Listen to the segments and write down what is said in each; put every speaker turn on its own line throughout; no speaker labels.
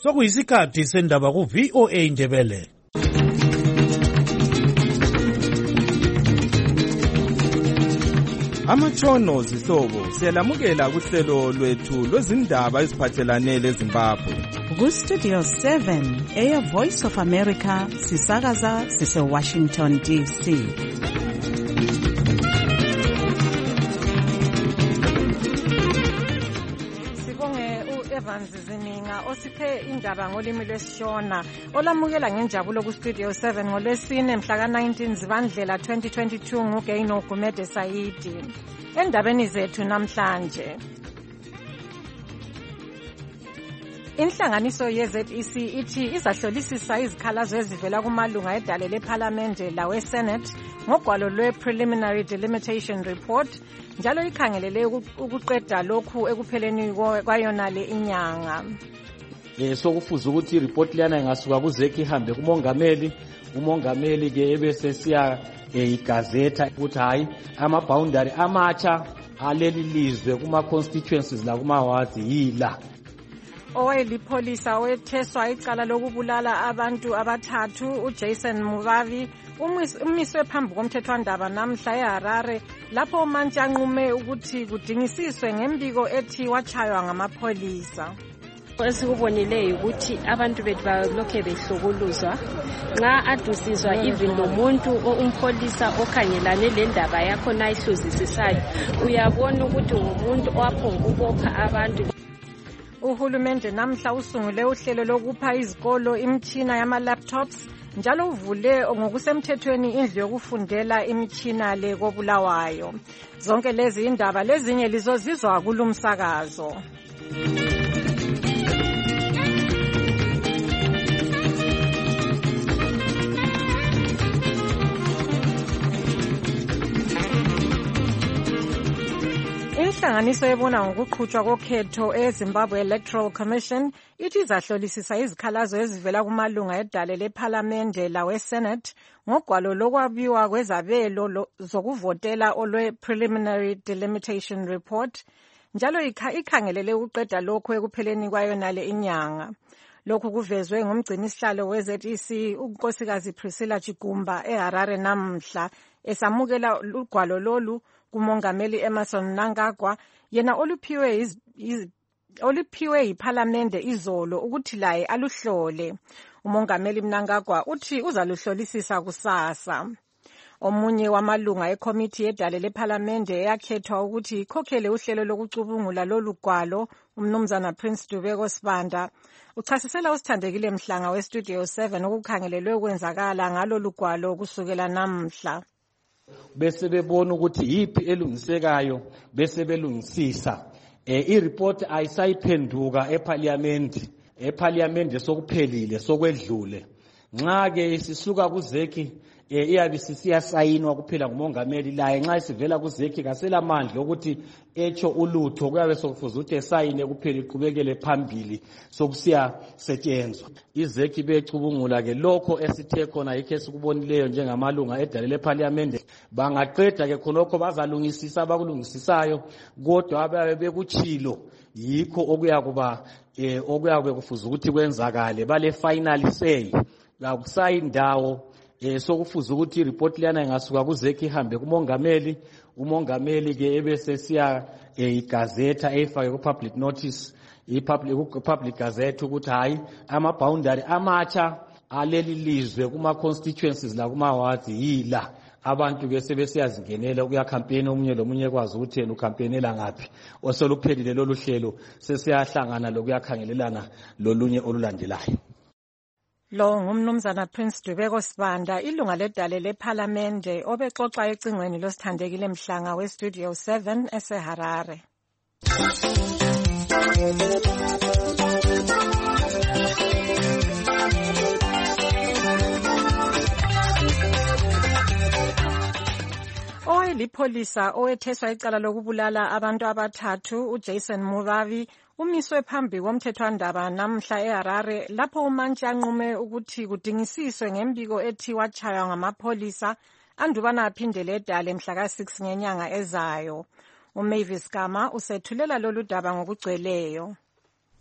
Sokuyisikhathi sendaba ku VOA Ndebele.
Amatshono zihlobo siyalamukela kuhlelo lwethu lwezindaba eziphathelane leZimbabwe.
Ku-Studio 7, Air Voice of America, sisakaza sise-Washington, D.C.
Evans Zininga osiphe indaba ngolimi lwesiShona olamukela ngenjabulo ku-Studio 7 ngolwesine mhla ka-19 Zibandlela 2022 nguGaino Gumede Saidi. Endabeni zethu namhlanje, inhlanganiso ye-ZEC ithi izahlolisisa izikhalazo ezivela kumalunga edale lephalamende lawe-Senate ngogwalo lwe-Preliminary Delimitation Report, njalo ikhangelele ukuqeda lokhu ekupheleni kwayonale inyanga.
Sokufuza ukuthi ireport liyana ingasuka ku-ZEC ihambe kumongameli, umongameli ke ebese siya igazeta ukuthi hayi ama-boundary amatsha aleli lizwe kuma-constituencies la kuma-wards yila.
Owayelipholisa wetheswa icala lokubulala abantu abathathu uJason Mubavi umiswe phambi komthethwandaba namhla eHarare lapho umantshi anqume ukuthi kudingisiswe ngembiko ethi wachaywa ngamapholisa.
Esikubonileyo ukuthi abantu bethu balokhe behlukuluzwa nxa adusizwa even nomuntu umpholisa okhangelane lendaba yakho nayihluzisisayo uyabona ukuthi ngumuntu owaphonga ukopha abantu.
Uhulumende namhla usungule uhlelo lokupha izikolo imitshina yama-laptops njalo uvule ngokusemthethweni indlu yokufundela imitshina le koBulawayo. Zonke lezi indaba lezinye lizozizwa kulumsakazo. Inhlanganiso ebona ngokuqhutshwa kokhetho eZimbabwe Electoral Commission ithi izahlolisisa izikhalazo ezivela kumalunga edale lephalamende lawe-Senate ngogwalo lokwabiwa kwezabelo zokuvotela olwe-Preliminary Delimitation Report, njalo ikhangelele ukuqeda lokhu ekupheleni kwayonale inyanga. Lokhu kuvezwe ngumgcinisihlalo we-ZEC unkosikazi Priscilla Chigumba eHarare namhla esamukela ugwalo lolu kumongameli Emmerson Mnangagwa, yena oluphiwe yiphalamende izolo ukuthi laye aluhlole. Umongameli Mnangagwa uthi uzaluhlolisisa kusasa. Omunye wamalunga ekomiti yedale lephalamende eyakhethwa ukuthi ikhokhele uhlelo lokucubungula lolu gwalo, umnumzana Prince Dubeko Sibanda, uchasisela usithandekile Mhlanga we-Studio 7 ukukhangelelwe ukwenzakala ngalolu gwalo kusukela namhla.
Bese bebona ukuthi yipi elungisekayo bese belungisisa. I-report ayisayiphenduka eParliament sokuphelile sokwedlule. Nxa ke sisuka ku-ZEC iyabe siyasayinwa kuphela ngumongameli, laye nxa isivela ku-ZEC kaselamandla ukuthi etsho ulutho, kuyabe sokufuza ukuthi esayine kuphela iqhubekele phambili sokusiyasetshenzwa. I-ZEC becubungula ke lokho esithe khona yikho esikubonileyo njengamalunga edale leParliament. Bangaqeda ke khonokho bazalungisisa abakulungisisayo, kodwa ababe bekutshilo yikho okuyabe kufuza ukuthi kwenzakale bale final say. Akusayindawo sokufuza ukuthi ireport liyana ingasuka ku-ZEC ihambe kumongameli, umongameli ke ebese siya igazeta efake ku-public notice, public gazette ukuthi hayi ama-boundary amatsha aleli lizwe kuma-constituencies la kuma-wards yila. Abantu ke sebesiyazingenela ukuya campaign, omunye lomunye kwazi ukuthi yena ukampenela ngaphi. Oseluphelile lolu hlelo sesiyahlangana lokuyakhangelelana lolunye olulandelayo.
Lo ngumnumzana Prince Dubeko Sibanda, ilunga ledale lephalamende obexoxa ecingweni losithandekile Mhlanga we-Studio 7 eseHarare. Owayelipholisa owetheswa icala lokubulala abantu abathathu uJason Mubavi umiswe phambi komthethwandaba namhla eHarare lapho umantshi anqume ukuthi kudingisiswe ngembiko ethi wachaywa ngamapholisa andubana aphindele edale mhla ka-6 ngenyanga ezayo. uMavis Gama usethulela lolu daba ngokugcweleyo.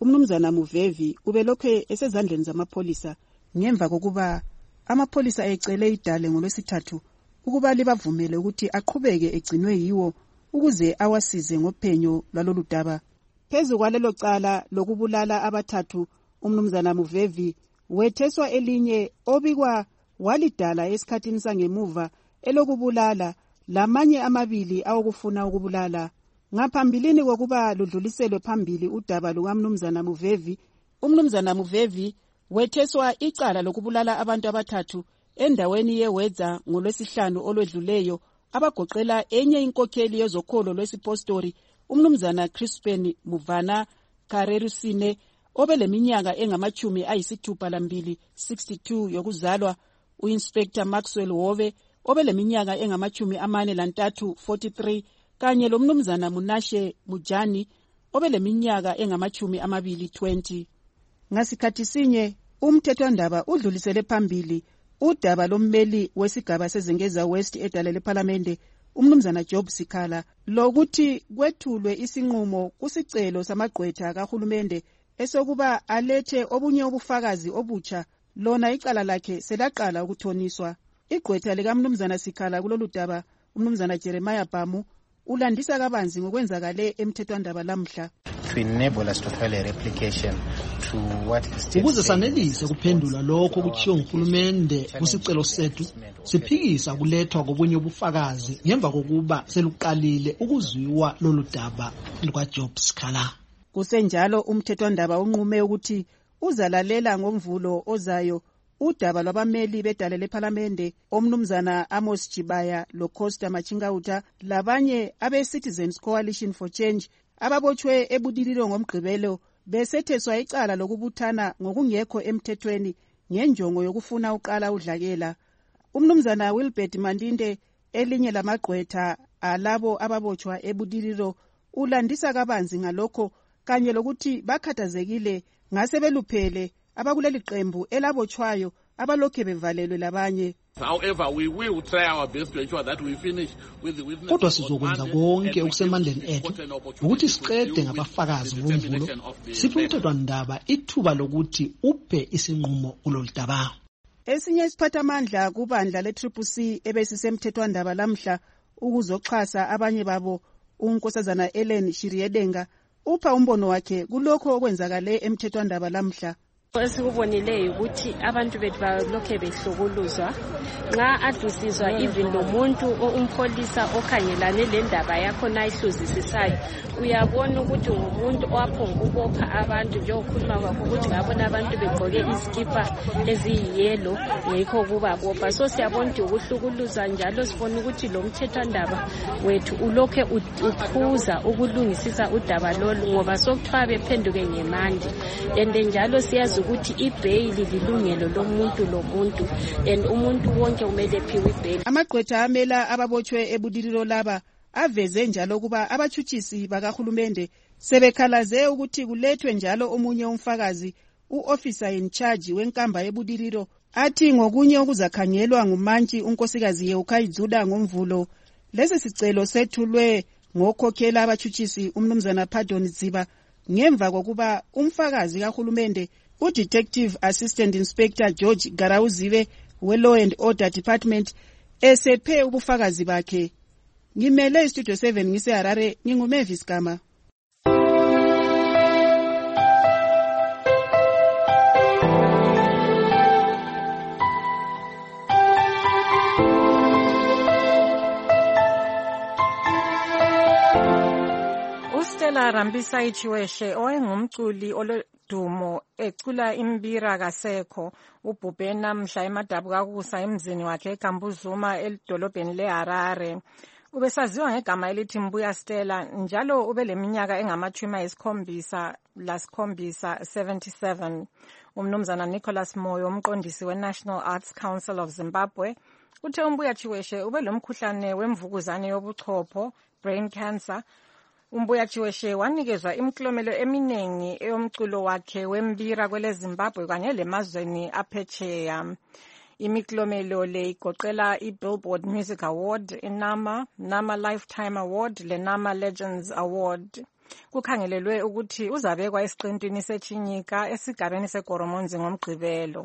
umnumzana Muvevi ubelokhe esezandleni zamapholisa ngemva kokuba amapholisa ecele idale ngolwesithathu ukuba libavumele ukuthi aqhubeke egcinwe yiwo ukuze awasize ngophenyo lwalolu daba. Phezu kwalelo cala lokubulala abathathu, umnumzana Muvevi wetheswa elinye obikwa walidala esikhathini sangemuva elokubulala lamanye amabili awokufuna ukubulala. Ngaphambilini kokuba ludluliselwe phambili udaba lukamnumzana Muvevi, umnumzana Muvevi wetheswa icala lokubulala abantu abathathu endaweni yeWedza ngolwesihlanu olwedluleyo abagoqela enye inkokheli yezokholo lwesipostori umnumzana Crispin Muvana Karerusine obeleminyaka engama-62 62 yokuzalwa, uInspector Maxwell Hove obeleminyaka engama-43 43 kanye lomnumzana Munashe Mujani obeleminyaka engama-20 20. Ngasikhathi sinye umthethwandaba udlulisele phambili udaba lommeli wesigaba sezengeza West edale lePhalamende umnumzana Job Sikhala lokuthi kwethulwe isinqumo kusicelo samagqwetha kahulumende esokuba alethe obunye ubufakazi obutsha lona icala lakhe selaqala ukuthoniswa. Igqwetha likamnumzana Sikhala kulolu daba umnumzana Jeremiah Bamu ulandisa kabanzi ngokwenzakale emthethwandaba lamhla.
Ukuze sanelise kuphendula lokho kutshiwo nguhulumende kusicelo sethu, siphikisa kulethwa kobunye ubufakazi ngemva kokuba seluqalile ukuzwiwa lolu daba lukaJob Sikhala.
Kusenjalo umthethwandaba unqume ukuthi uzalalela ngomvulo ozayo udaba lwabameli bedale lePhalamende omnumzana Amos Chibaya loCosta Machingauta labanye abe-Citizens Coalition for Change ababotshwe ebudililo ngomgqibelo besetheswa icala lokubuthana ngokungekho emthethweni ngenjongo yokufuna uqala udlakela. Umnumzana Wilbert Mandinde elinye lamagqwetha alabo ababotshwa ebudililo ulandisa kabanzi ngalokho kanye lokuthi bakhathazekile ngase beluphele abakuleli qembu elabotshwayo abalokhe bevalelwe labanye.
Kodwa sizokwenza konke okusemandleni ethu ukuthi siqede ngabafakazi ngomvulo, siphe umthethwandaba ithuba lokuthi uphe isinqumo kulolu daba.
Esinye isiphathamandla kubandla le-CCC ebesisemthethwandaba lamhla ukuzoxhasa abanye babo unkosazana Ellen Shiriedenga upha umbono wakhe kulokho okwenzakale emthethwandaba lamhla.
Esikubonileyo ukuthi abantu bethu balokhe behlokuluzwa nxa adusizwa even lomuntu umpholisa okhangelane lendaba yakho nayihluzisisayo uyabona ukuthi ngumuntu owaphonga ukubopha abantu njengokhuluma kwakho ukuthi ngabona abantu begqoke izikipa eziyiyelo ngekho kubabopha. So siyabona ukuthi ukuhlukuluza njalo sibona ukuthi lo mthethwandaba wethu ulokhe uphuza ukulungisisa udaba lolu ngoba sokuthiwa bephenduke ngemandi and njalo siyazi ukuthi ibhayili lilungelo lomuntu and umuntu wonke umele ephiwe ibhayili.
Amagqwetha amela ababotshwe ebudililo laba aveze njalo kuba abathutshisi bakahulumende sebekhalaze ukuthi kulethwe njalo omunye umfakazi u-officer in charge wenkamba ebudililo athi ngokunye okuzakhangelwa ngumantshi unkosikazi Yeukhayidzuda ngomvulo. Lesi sicelo sethulwe ngokhokhela abathutshisi umnumzana Pardon Ziba ngemva kokuba umfakazi kahulumende uDetective Assistant Inspector George Garawuziwe we-Law and Order Department esephe ubufakazi bakhe. Ngimele iStudio 7 ngise-Harare, nginguMavis Gama.
uStella Rambisa Chiweshe owayengumculi dumo ecula imbira kasekho ubhubhe namhla emadabu kakusa emzini wakhe eGambuzuma edolobheni leHarare. Ubesaziwa ngegama elithi Mbuya Stella njalo ubeleminyaka engama-77 77. Umnumzana Nicholas Moyo umqondisi weNational Arts Council of Zimbabwe uthe uMbuya Chiweshe ubelomkhuhlane wemvukuzane yobuchopho brain cancer. uMbuya Chiweshe wanikezwa imiklomelo eminingi eyomculo wakhe wembira kwele Zimbabwe kanye lemazweni aphetsheya. Imiklomelo le igoqela iBillboard Music Award, iNama Lifetime Award, leNama Legends Award. Kukhangelelwe ukuthi uzabekwa esiqintini seChinyika esigabeni seGoromonzi ngoMgqibelo.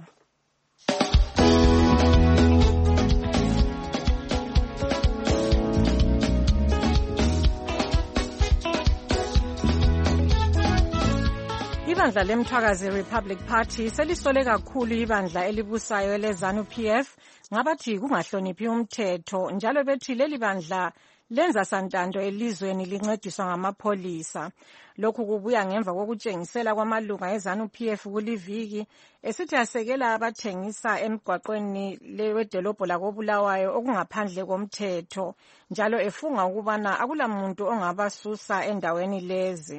Ibandla lemthwakazi Republic Party selisole kakhulu ibandla elibusayo eleZANU-PF ngabathi kungahloniphi umthetho, njalo bethi leli bandla lenza santando elizweni lincediswa ngamapholisa. Lokhu kubuya ngemva kokutshengisela kwamalunga eZANU-PF kuliviki esithi asekela abathengisa emgwaqweni wedolobho lakoBulawayo okungaphandle komthetho, njalo efunga ukubana akulamuntu ongabasusa endaweni lezi.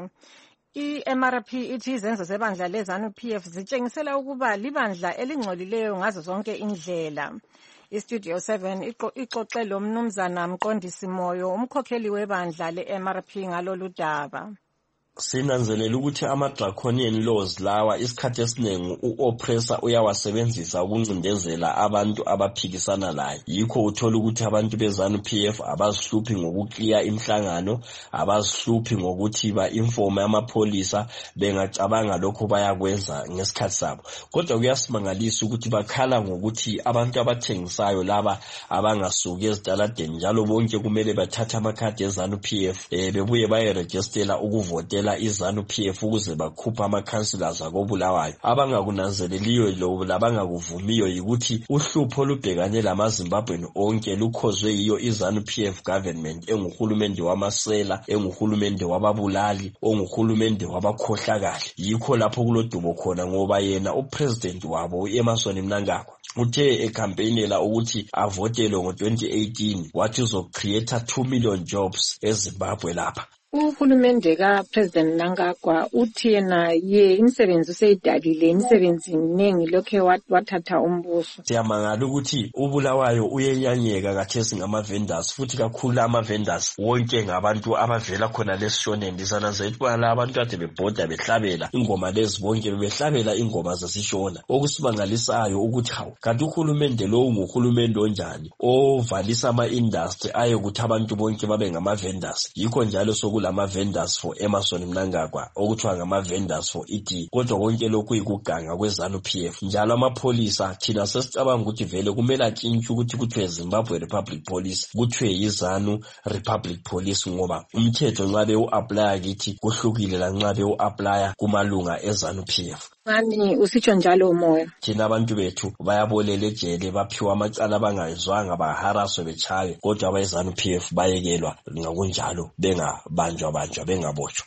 I-MRP ithi izenzo zebandla leZANU-PF zitshengisela ukuba libandla elingcolileyo ngazo zonke indlela. IStudio 7 ixoxe lo mnumzana Mqondisi Moyo, umkhokheli webandla le-MRP ngalolu daba.
Sinanzelela ukuthi ama-draconian laws lawa isikhathi esiningi u-oppressor uyawasebenzisa ukuncindezela abantu abaphikisana laye. Yikho uthola ukuthi abantu beZANU-PF abazihluphi ngokukliya imhlangano, abazihluphi ngokuthi ba-informe amapholisa bengacabanga lokho bayakwenza ngesikhathi sabo. Kodwa kuyasimangalisa ukuthi bakhala ngokuthi abantu abathengisayo laba abangasuki ezitaladeni njalo bonke kumele bathathe amakhadi eZANU-PF bebuye bayerejistela ukuvotela iZANU-PF ukuze bakhupha ama-councillors akoBulawayo. Abangakunanzeleliyo lo labangakuvumiyo yikuthi uhlupho lubhekane lamaZimbabweni onke lukhozwe yiyo iZANU-PF government enguhulumende wamasela, enguhulumende wababulali, onguhulumende wabakhohlakali. Yikho lapho kulodumo khona ngoba yena upresident wabo uEmmerson Mnangagwa uthe ekhampenela ukuthi avotelwe ngo-2018 wathi uzocreate 2 million jobs eZimbabwe lapha.
Uhulumende kaPresident Mnangagwa uthi yena imisebenzi useyidalile, imisebenzi miningi lokhe wathatha umbuso.
Siyamangala ukuthi uBulawayo uyenyanyeka kathesi ngama-vendors, futhi kakhulu ama-vendors wonke ngabantu abavela khona lesishoneni. Sananzelela abantu kade bebhoda behlabela ingoma lezi bonke behlabela ingoma zasishona. Okusimangalisayo ukuthi hawu kanti uhulumende lo nguhulumende onjani ovalisa ama-industry ayokuthi abantu bonke babe ngama-vendors. Yikho njalo kulama-vendors for Emmerson Mnangagwa okuthiwa ngama-vendors for ED. Kodwa konke lokhu ikuganga kweZANU-PF. Njalo amapholisa thina sesicabanga ukuthi vele kumele atshintshwe ukuthi kuthiwe Zimbabwe Republic Police kuthiwe yiZANU Republic Police, ngoba umthetho nxa bewu-aplya kithi kuhlukile lanxa bewu-aplya kumalunga eZANU-PF.
Ngani usitsho njalo Moyo?
Thina abantu bethu bayabolela ejele, baphiwa amacala abangayizwanga, baharaswe bechawe, kodwa abeZANU-PF bayekelwa ngakunjalo banjwa bengabotshwa.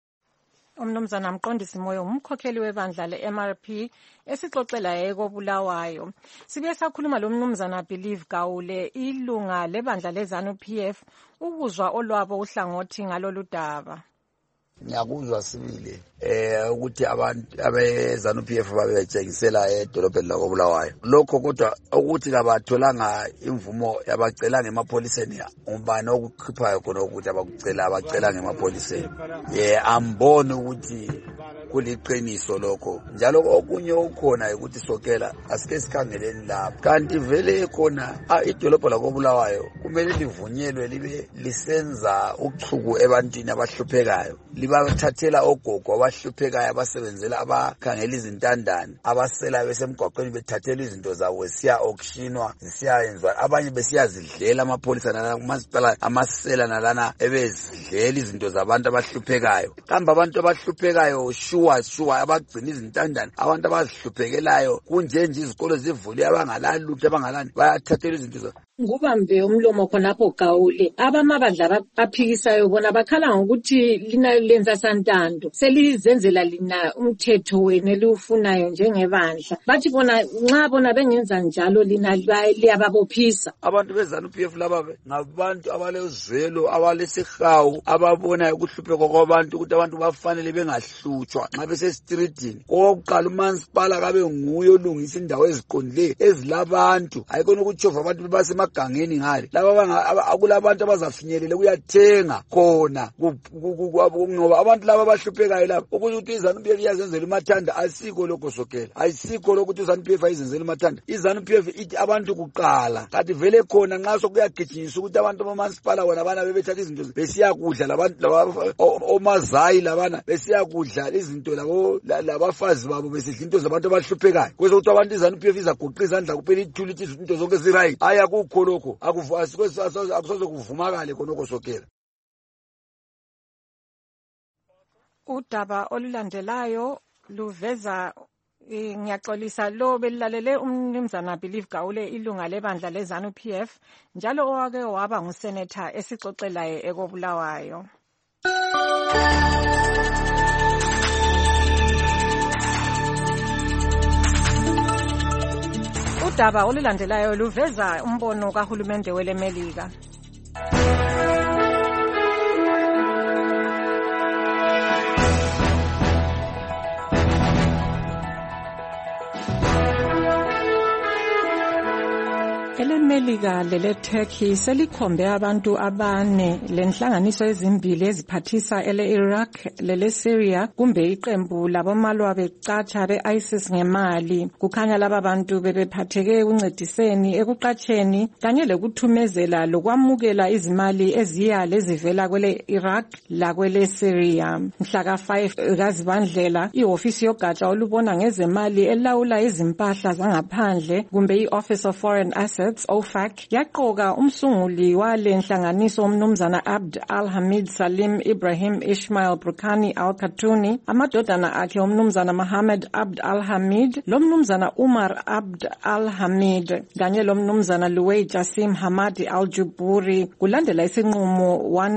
Umnumzana Mqondisi Moyo umkhokheli webandla le-MRP esixoxela ekoBulawayo. Sibuye sakhuluma lo mnumzana Believe Gawule, ilunga lebandla leZANU-PF, ukuzwa olwabo uhlangothi ngalolu daba.
Ngiyakuzwa sibili ukuthi abantu abeZANU-PF babetshengisela edolobheni lakoBulawayo. Lokho kodwa ukuthi kabatholanga imvumo yabacela ngemapholiseni, umbani okukhiphayo khona ukuthi abacela ngemapholiseni. Amboni ukuthi kuliqiniso lokho. Njalo okunye ukhona ukuthi sokela asike sikhangeleni lapha. Kanti vele khona idolobho lakoBulawayo kumele livunyelwe libe lisenza uchuku ebantwini abahluphekayo. Libathathela ogogo abahluphekayo abasebenzela abakhangela izintandane, abasela besemgwaqweni bethathela izinto zabo siya auctionwa zisiyenzwa, abanye besiyazidlela amapholisa nalana kumasipala amasela nalana ebezidlela izinto zabantu abahluphekayo. Kambe abantu abahluphekayo shuwa abagcina izintandane, abantu abazihluphekelayo kunjenje izikolo zivuliwe abangalani lutho abangalani bayathathela izinto zabo.
Ngubambe umlomo khonapho Gawule, abamabandla aphikisayo bona bakhala ngokuthi lina lenza santando, selizenzela lina umthetho wenu eliufunayo njengebandla. Bathi bona nxa bona bengenza njalo lina liyababophisa.
Abantu beZANU-PF laba ngabantu abalezwelo, abalesihawu, ababona ukuhlupheka kwabantu ukuthi abantu bafanele bengahlutshwa nxa besestreetini. Oqala umansipala kabe nguye olungisa indawo eziqondileyo ezilabantu, ayikona ukutshova abantu bebase gangeni ngale laba akulabantu abazafinyelela kuyathenga khona ngoba abantu laba abahluphekayo lapha ukuthi iZANU-PF iyazenzela umathanda asikho lokho Sokela, ayisikho lokho ukuthi iZANU-PF ayizenzela umathanda. iZANU-PF ithi abantu kuqala, kanti vele khona nxa sokuyagijinyiswa ukuthi abantu bamansipala bona bana bebethatha izinto besiyakudla labantu omazayi labana besiyakudla izinto labafazi babo besidla into zabantu abahluphekayo. Kwesokuthi abantu iZANU-PF izaguqa izandla kuphela ithule ithi izinto zonke ziright. Akukho lokho, akusoze kuvumakale khonokho Sokela.
Udaba olulandelayo luveza ngiyaxolisa lo belilalele umnumzana Believe Gawule ilunga lebandla leZANU-PF njalo owake waba ngusenetha esixoxelayo ekobulawayo. Udaba olulandelayo luveza umbono kahulumende weleMelika. EleMelika lele-Turkey selikhombe abantu abane lenhlanganiso ezimbili eziphathisa ele-Iraq lele-Syria kumbe iqembu labomalwa becatsha be-ISIS ngemali. Kukhanya laba bantu bebephatheke ekuncediseni, ekuqatsheni kanye lokuthumezela lokwamukela izimali eziya lezivela kwele-Iraq lakwele-Syria. Mhlaka 5 kaZibandlela ihofisi yogatsha olubona ngezemali elawula izimpahla zangaphandle kumbe i-Office of Foreign Assets OFAC yaqoka umsunguli wale nhlanganiso umnumzana Abd al-Hamid Salim Ibrahim Ismail Brukani al-Khatuni, amadodana akhe umnumzana Mohammed Abd al-Hamid, lomnumzana Umar Abd al-Hamid kanye lomnumzana Luway Jasim Hamadi al-Juburi kulandela isinqumo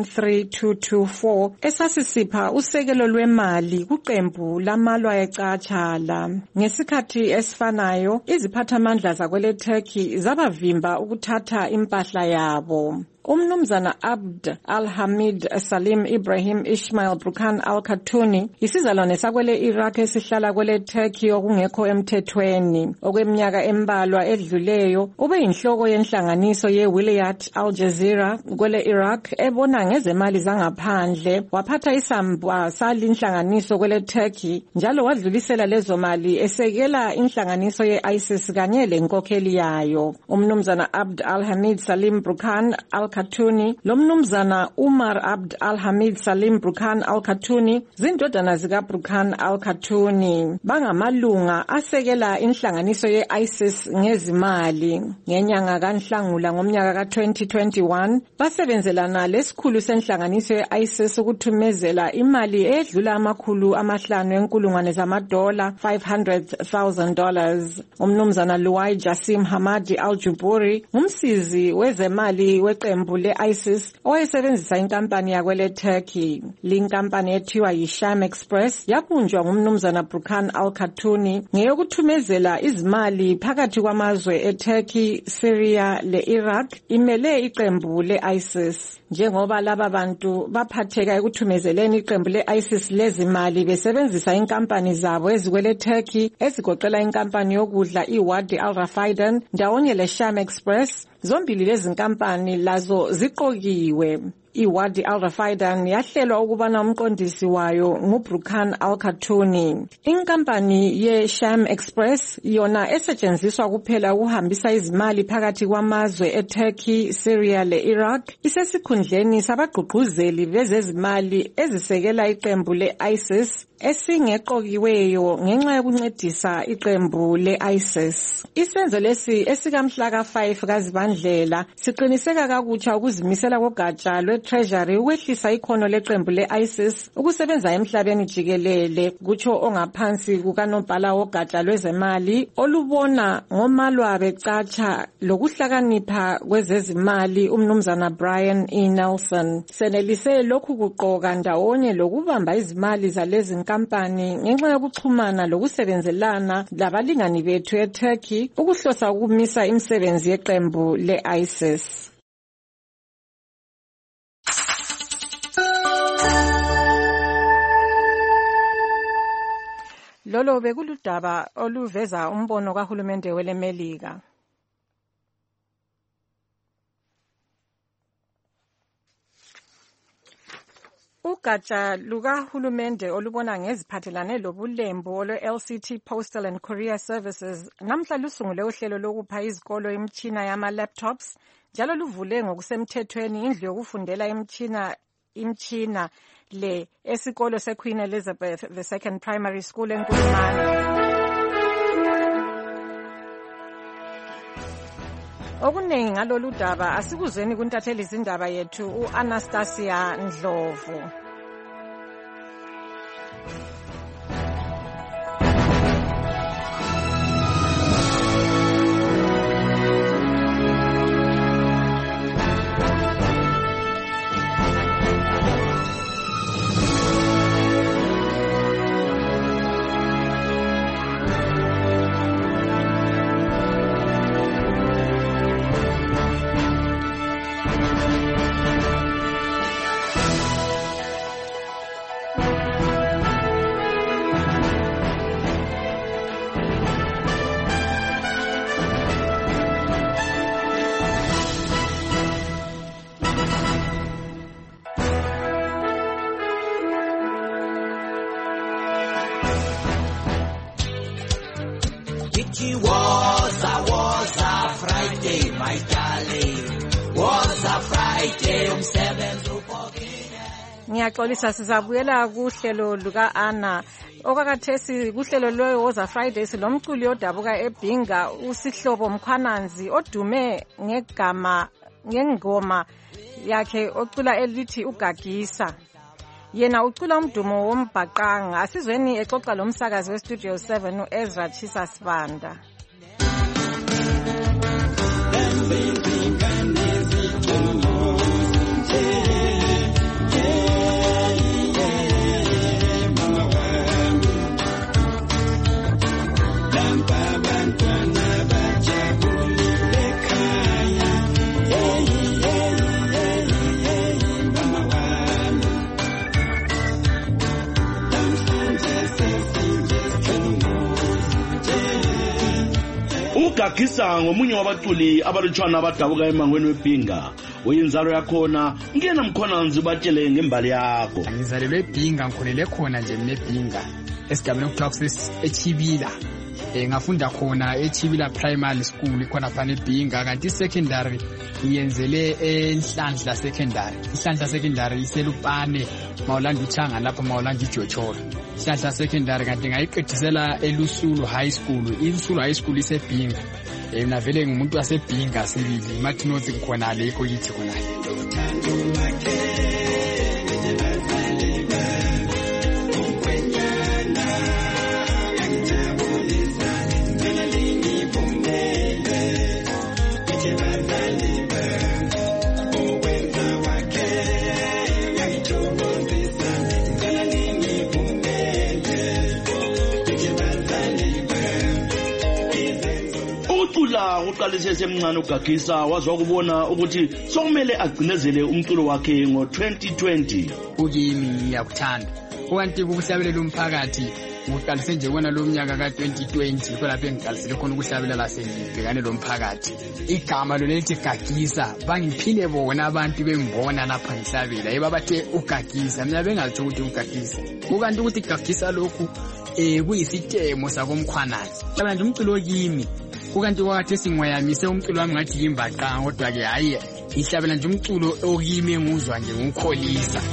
13224 esasisipha usekelo lwemali kuqembu lamalwa ecatshala. Ngesikhathi esifanayo iziphathamandla zakwele Turkey zabavimba ukuthatha impahla yabo. Umnumzana Abd al-Hamid Salim Ibrahim Ismail Brukan al-Khatuni isizalwane sakwele Iraq esihlala kwele Turkey okungekho emthethweni. Okweminyaka embalwa edluleyo ube inhloko yenhlanganiso ye-Wilayat al-Jazeera kwele Iraq ebona ngezemali zangaphandle. Waphatha isamba salinhlanganiso kwele Turkey njalo wadlulisela lezo mali esekela inhlanganiso ye-ISIS kanye lenkokheli yayo. Umnumzana Abd al-Hamid Salim Brukan al-Khatuni lomnumzana Umar Abd al-Hamid Salim Brukan al-Khatuni zindodana zika Brukan al-Khatuni bangamalunga asekela inhlanganiso ye-ISIS ngezimali. Ngenyanga kaNhlangula ngomnyaka ka-2021 basebenzelana lesikhulu senhlanganiso ye-ISIS ukuthumezela imali edlula $500,000 zamadola $500,000. Umnumzana Luway Jasim Hamadi al-Juburi ngumsizi wezemali weqembu le-ISIS owayesebenzisa inkampani yakwele Turkey. Linkampani ethiwa yi-Sham Express yabunjwa ngumnumzana Brukan al-Khatuni ngeyokuthumezela izimali phakathi kwamazwe eTurkey, Syria le-Iraq imele iqembu le-ISIS. Njengoba laba bantu baphatheka ekuthumezeleni iqembu le-ISIS lezimali besebenzisa inkampani zabo ezikwele Turkey ezigoqela inkampani yokudla iWadi al-Rafaidan ndawonye le-Sham Express, zombili lezi nkampani lazo ziqokiwe. iWadi al-Rafaidan yahlelwa ukubana umqondisi wayo nguBrukan al-Khatuni. Inkampani ye-Sham Express yona esetshenziswa kuphela ukuhambisa izimali phakathi kwamazwe eTurkey, Syria le-Iraq isesikhundleni sabagqugquzeli bezezimali ezisekela iqembu le-ISIS esingeqokiweyo ngenxa yokuncedisa iqembu le-ISIS. Isenzo lesi esikamhlaka 5 kaZibandlela siqiniseka kakutsha ukuzimisela kogatsha lwe-Treasury ukwehlisa ikhono leqembu le-ISIS ukusebenza emhlabeni jikelele, kutsho ongaphansi kukanobhala wogatsha lwezemali olubona ngomalwa becatsha lokuhlakanipha kwezezimali umnumzana Brian E. Nelson. Senelise lokhu kuqoka ndawonye lokubamba izimali zalezi nkampani ngenxa yokuxhumana lokusebenzelana labalingani bethu eTurkey ukuhlosa ukumisa imisebenzi yeqembu le-ISIS. Lolo bekuludaba oluveza umbono kahulumende weleMelika. Ugatsha lukahulumende olubona ngeziphathelane lobulembu olwe-LCT Postal and Courier Services namhla lusungule uhlelo lokupha izikolo imitshina yama-laptops njalo luvule ngokusemthethweni indlu yokufundela imtshina le esikolo seQueen Elizabeth II Primary School eNkulumane. Okuningi ngalolu daba asikuzweni kuntatheli izindaba yethu uAnastasia Ndlovu.
Was a Friday, my darling. Was a Friday, umsebenzi upokile.
Ngiyaxolisa sizabuyela kuhlelo luka Anna. Okakathesi kuhlelo loyo was a Friday silomculi odabuka eBhinga uSihlobo Mkhwananzi odume ngengoma yakhe ocula elithi ugagisa. Yena ucula umdumo wombhaqanga. Asizweni exoxa lomsakazi weStudio 7 uEzra Chisa Sibanda.
Ugagisa ngomunye wabaculi abalutshwana abadabuka emangweni weBhinga. Uyinzalo yakhona ngena Mkhwananzi batshele ngembali yakho.
Ngizalelwe eBhinga ngikhulele khona nje eBhinga esigabeni okuthiwa eChibila. Ngafunda khona eChibila Primary School khona phana eBhinga kanti secondary ngiyenzele eNhlanhla Secondary. Inhlanhla Secondary iselupane Mawulanda uThanga lapha Mawulanda iJocholo. Inhlanhla Secondary kanti ngayiqedisela eLusulu High School. iLusulu High School iseBhinga. Mina vele ngumuntu waseBhinga sibili Martinozi khona lekho yithi khona.
Uqalise semncane ugagisa wazwa kubona ukuthi sokumele agcinezele umculo wakhe ngo2020.
Ukimi ngiyakuthanda. Okanti ukuhlabelela umphakathi ngiqalise nje bona lo mnyaka ka2020 kulapho engiqalisile khona ukuhlabelela sengibhekane lo mphakathi. Igama lo lithi gagisa bangiphile bona abantu bengibona lapha ngihlabela ebabathe ugagisa mina bengathi ukuthi ugagisa. Ukanti ukuthi gagisa lokhu kuyisitemo sakomkhwanazi. Abantu umculo kimi ukanti wakhe singwayamise umculo wami ngathi yimbaqanga kodwa ke hayi ihlabela nje umculo okimi enguzwa nje ngikholisa.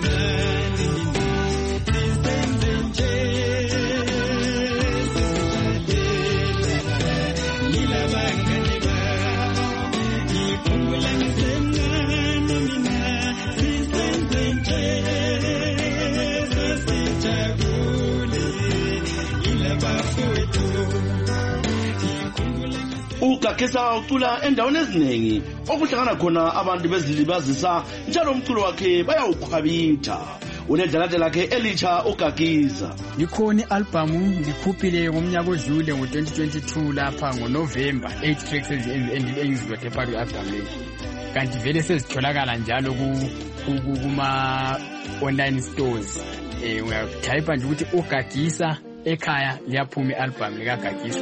Ugagisa ucula endaweni eziningi okuhlangana khona abantu bezilibazisa njalo umculo wakhe bayawukhwabitha. Unedlala lakhe elitsha ugagisa.
Likhona ialbum likhuphile ngomnyaka odlule ngo2022 lapha ngoNovember 8 tracks engizilothe phakathi kwealbum le. Kanti vele sezitholakala njalo kuma online stores. Ungatype nje ukuthi ugagisa ekhaya liyaphuma ialbum likagagisa.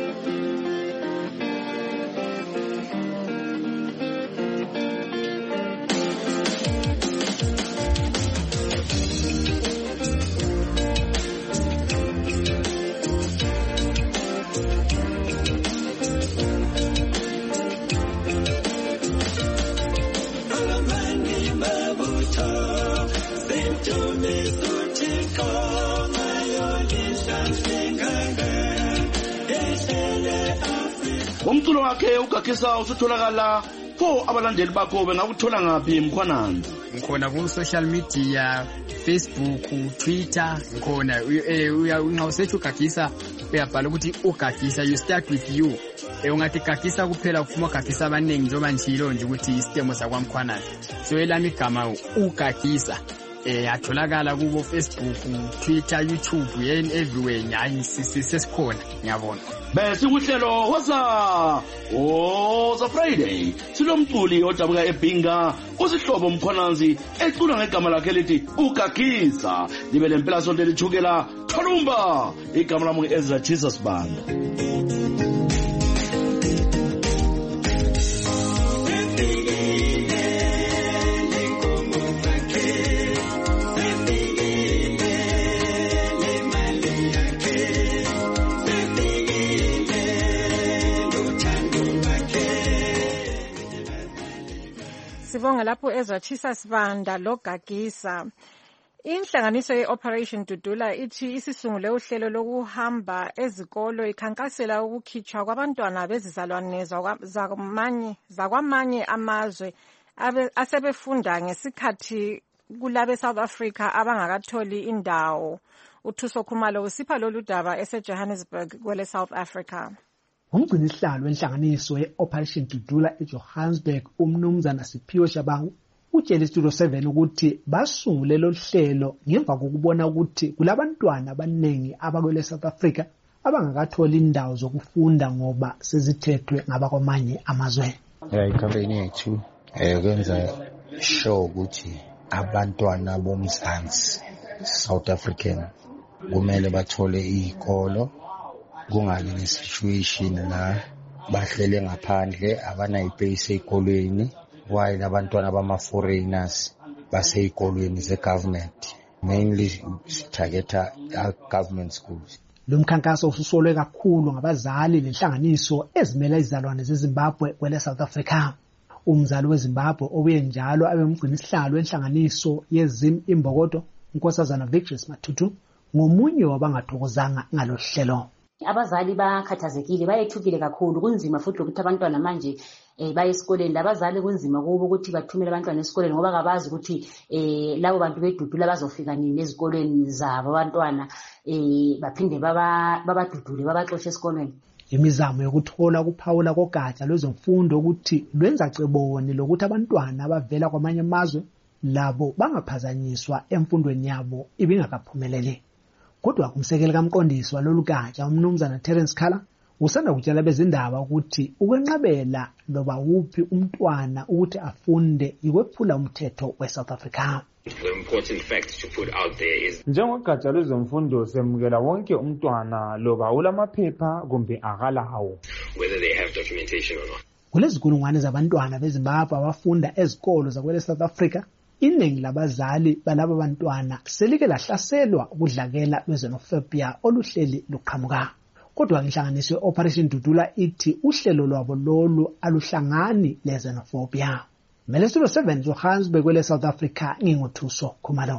umculo wakhe ugagisa usutholakala pho abalandeli bakho bengakuthola ngaphi Mkhwananzi?
Ngikhona ku-social media, Facebook, Twitter, ngikhona nxa usethi ugagisa uyabhala ukuthi ugagisa, you start with you. Ungathi gagisa kuphela kufuma ugagisa abaningi njengoba njilo nje ukuthi isitemo sakwaMkhwananzi. So elami igama ugagisa. Atholakala kubo Facebook, Twitter, YouTube, everywhere nyayi sisikhona ngiyabona.
Bese uhlelo woza Friday silomculi odabuka eBhinga usihlobo Mkhwananzi ecula ngegama lakhe lithi ugagisa. Libe lempela sonto lithukela Tholumba. Igama lami Ezra Jesus Banda.
Sibonga lapho Ezra Jesus Banda logagisa. Inhlanganiso ye-Operation Dudula ithi isisungule uhlelo lokuhamba ezikolo ikhankasela ukukhitshwa kwabantwana bezizalwane zakwamanye amazwe asebefunda ngesikhathi kulabe South Africa abangakatholi indawo. uThuso Khumalo usipha lolu daba eseJohannesburg kwele South Africa.
Umgcini sihlalo wenhlanganiso ye-Operation Dudula eJohannesburg umnumzana Siphiwe Shabangu utshela iStudio 7 ukuthi basungule lo hlelo ngemva kokubona ukuthi kulabantwana abanengi abakwele South Africa abangakatholi indawo zokufunda ngoba sezithethwe ngabakwamanye amazwe.
Icampaign yethu kwenza show ukuthi abantwana bomzansi South African kumele bathole izikolo, kungabi nesituation la bahlele ngaphandle abanayibase ezikolweni, while abantwana bama-foreigners basezikolweni ze-government, mainly targeta government schools.
Lo mkhankaso ususolwe kakhulu ngabazali lenhlanganiso ezimela izizalwane zeZimbabwe kwele South Africa. Umzali weZimbabwe obuye njalo abe umgcini sihlalo wenhlanganiso yeZim Imbokodo, uNkosazana Victories Matutu, ngomunye wabangathokozanga ngalo hlelo.
Abazali bakhathazekile, bayethukile kakhulu, kunzima futhi ukuthi abantwana manje baye esikoleni. Abazali kunzima kubo ukuthi bathumele abantwana esikoleni ngoba kabazi ukuthi labo bantu bedudula bazofika nini ezikoleni zabo abantwana baphinde babadudule babaxoshe esikoleni.
Imizamo yokuthola kuphawula kogatsha lwezemfundo ukuthi lwenza ceboni lokuthi abantwana abavela kwamanye amazwe labo bangaphazanyiswa emfundweni yabo ibingakaphumeleli. Kodwa kumsekeli kamqondisi walolu gatsha umnumzana Terence Khala usanda kutshela bezindaba ukuthi ukwenqabela loba wuphi umntwana ukuthi afunde ikwephula umthetho weSouth Africa.
The important fact to put out there is
njengogatsha lwezemfundo semukela wonke umntwana loba ulamaphepha kumbe akalawo,
whether they have documentation or not.
Kulezikulungwane zabantwana beZimbabwe abafunda ezikolo zakwele South Africa, iningi labazali balabo bantwana selike lahlaselwa ukudlakela lwezenophobia oluhleli luqhamuka. Kodwa inhlanganiso ye-Operation Dudula ithi uhlelo lwabo lolu aluhlangani lezenophobia. Mele Studio 7 Johannesburg kwele South Africa nginguthuso Khumalo.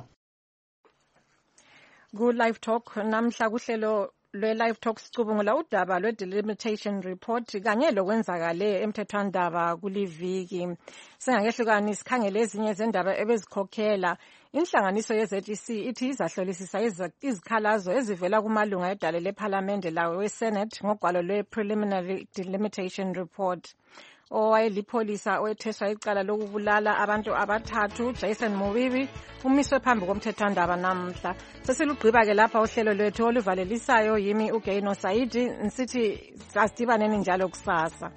Ku-Live Talk namhla kuhlelo lwe-Live Talk sicubungula udaba lwe-delimitation report kanye lokwenzakale emthethwandaba kuliviki. Sengakehlukani sikhangele ezinye zendaba ebezikhokhela. Inhlanganiso ye-ZEC ithi izahlolisisa izikhalazo ezivela kumalunga edale lephalamende lawo we-Senate ngogwalo lwe-preliminary delimitation report. Owayelipholisa owetheswa icala lokubulala abantu abathathu Jason Mubibi umiswe phambi komthethwandaba namhla. Sesilugqiba ke lapha uhlelo lwethu oluvalelisayo yimi uGaino Saidi nsithi asidibaneni njalo kusasa.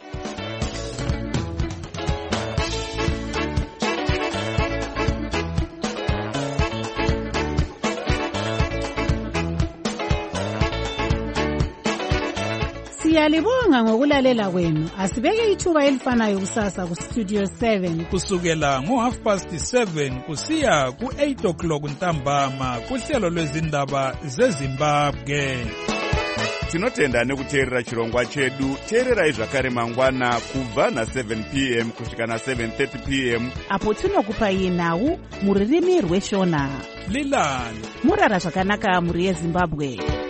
Siyalibonga ngokulalela kwenu. Asibeke ithuba elifanayo kusasa ku Studio 7
kusukela ngo7:30 kusiya ku8 ntambama kuhlelo lwezindaba zeZimbabwe.
Tinotenda nekuteerera chirongwa chedu. Teererai zvakare mangwana kubva na7 p.m. kusvika na7:30 p.m.
apo tinokupai nhau muririmi rweshona.
Lilani
murara zvakanaka muri yeZimbabwe.